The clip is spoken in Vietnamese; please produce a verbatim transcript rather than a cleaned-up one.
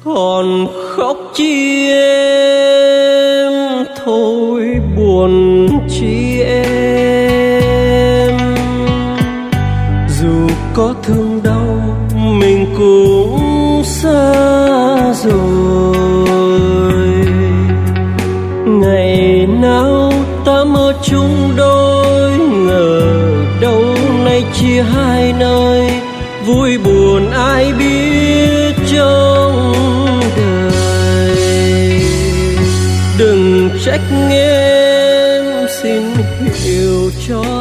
còn khóc chi em, thôi buồn chi em. Dù có thương đau mình cũng xa rồi. Ngày nào ta mơ chung đôi, ngờ đâu nay chia hai nơi. Vui buồn ai biết trong đời. Đừng trách em, xin hiểu cho